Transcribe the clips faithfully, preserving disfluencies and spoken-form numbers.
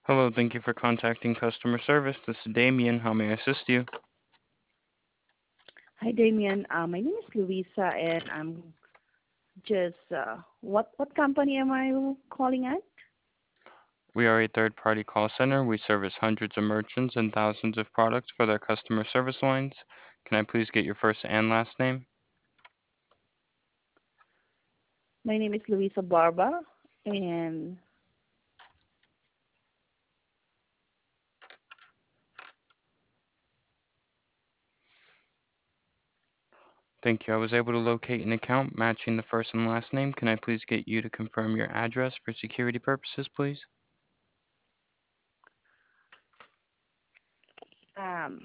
Hello, thank you for contacting customer service. This is Damien. How may I assist you? Hi, Damien. Uh, my name is Luisa, and I'm just uh, what what company am I calling at? We are a third-party call center. We service hundreds of merchants and thousands of products for their customer service lines. Can I please get your first and last name? My name is Luisa Barba, and Thank you. I was able to locate an account matching the first and last name. Can I please get you to confirm your address for security purposes, please? um,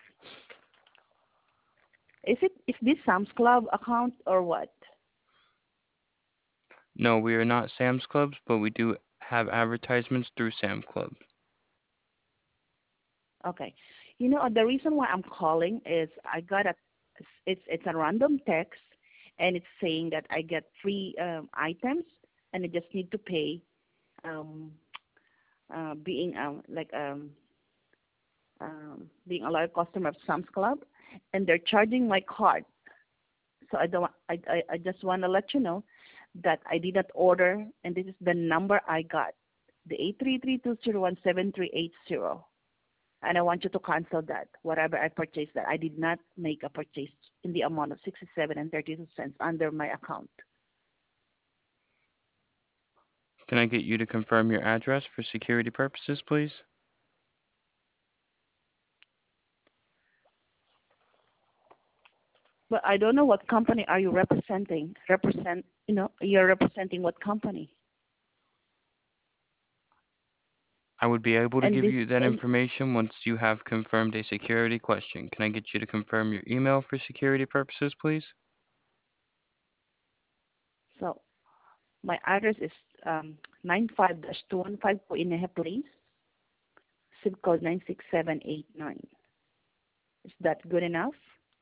is it is this Sam's Club account or what? No, we are not Sam's Clubs, but we do have advertisements through Sam Club. Okay, you know the reason why I'm calling is I got a it's it's a random text, and it's saying that I get free um, items, and I just need to pay, um, uh, being um, like um, um, being a loyal customer of Sam's Club, and they're charging my card. So I don't. I I, I just want to let you know that I did not order, and this is the number I got, the eight three three two zero one seven three eight zero, and I want you to cancel that. Whatever I purchased, that I did not make a purchase in the amount of sixty seven and thirty two cents under my account. Can I get you to confirm your address for security purposes, please? But I don't know what company are you representing. Represent, you know, you're representing what company? I would be able to And give this you that and information once you have confirmed a security question. Can I get you to confirm your email for security purposes, please? so my address is um, nine five dash two one five Poinehe Place, zip code nine six seven eight nine. Is that good enough?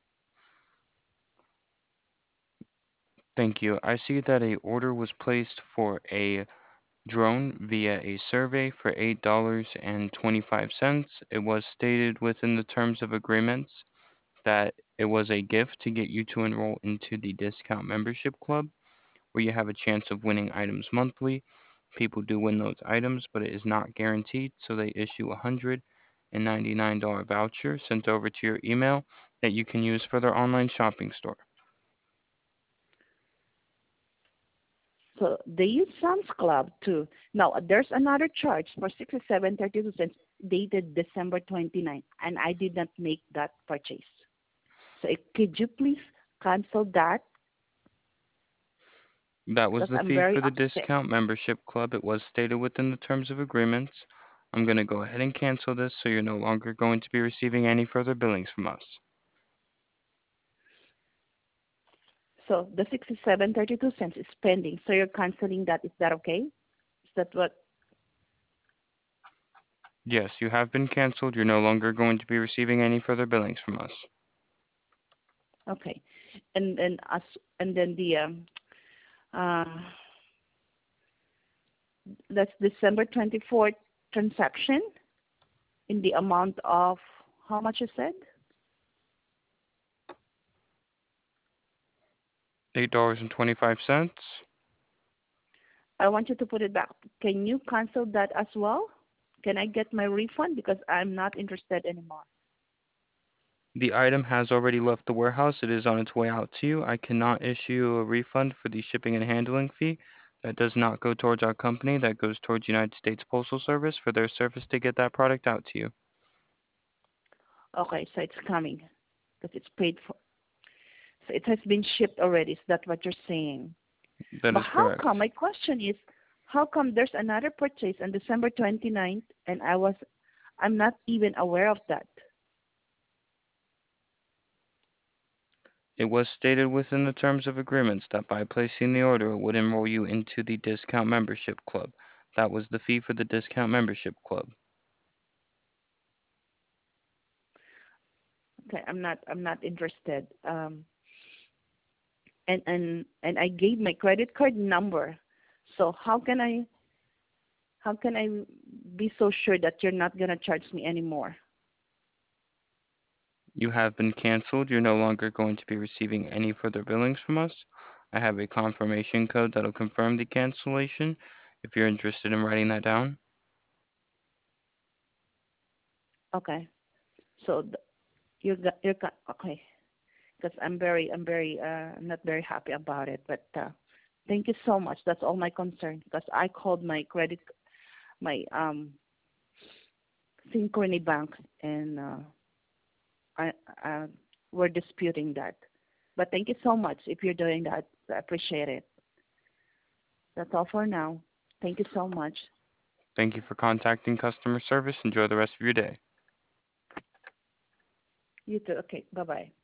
Thank you. I see that a order was placed for a drone via a survey for eight dollars and twenty-five cents. It was stated within the terms of agreements that it was a gift to get you to enroll into the discount membership club, where you have a chance of winning items monthly. People do win those items, but it is not guaranteed, so they issue a one hundred ninety-nine dollars voucher sent over to your email that you can use for their online shopping store. So they use Sam's Club too. Now there's another charge for sixty-seven thirty-two cents dated December twenty-ninth, and I did not make that purchase. So eh, could you please cancel that? That was Because the I'm fee very for the upset. discount membership club. It was stated within the terms of agreements. I'm going to go ahead and cancel this so you're no longer going to be receiving any further billings from us. So the sixty-seven thirty-two cents is pending. So you're canceling that. Is that okay? Is that what? Yes, you have been canceled. You're no longer going to be receiving any further billings from us. Okay. And then us and then the um, uh, that's December twenty-fourth transaction in the amount of how much you said? eight dollars and twenty-five cents. I want you to put it back. Can you cancel that as well? Can I get my refund because I'm not interested anymore? The item has already left the warehouse. It is on its way out to you. I cannot issue a refund for the shipping and handling fee. That does not go towards our company. That goes towards United States Postal Service for their service to get that product out to you. Okay, so it's coming because it's paid for. So it has been shipped already. Is that what you're saying? That But is how correct. come? My question is, how come there's another purchase on December twenty-ninth and I was, I'm not even aware of that? It was stated within the terms of agreements that by placing the order, it would enroll you into the discount membership club. That was the fee for the discount membership club. Okay, I'm not, I'm not interested. Um, and and and I gave my credit card number. So how can I how can I be so sure that you're not gonna charge me anymore. You have been canceled. You're no longer going to be receiving any further billings from us. I have a confirmation code that'll confirm the cancellation if you're interested in writing that down. Okay. So th- you're go- you're go- okay. Because I'm very I'm very uh I'm not very happy about it. But uh, thank you so much. That's all my concern. Because I called my credit my um Synchrony Bank and uh, I uh, we're disputing that. But thank you so much if you're doing that. I appreciate it. That's all for now. Thank you so much. Thank you for contacting customer service. Enjoy the rest of your day. You too. Okay. Bye bye.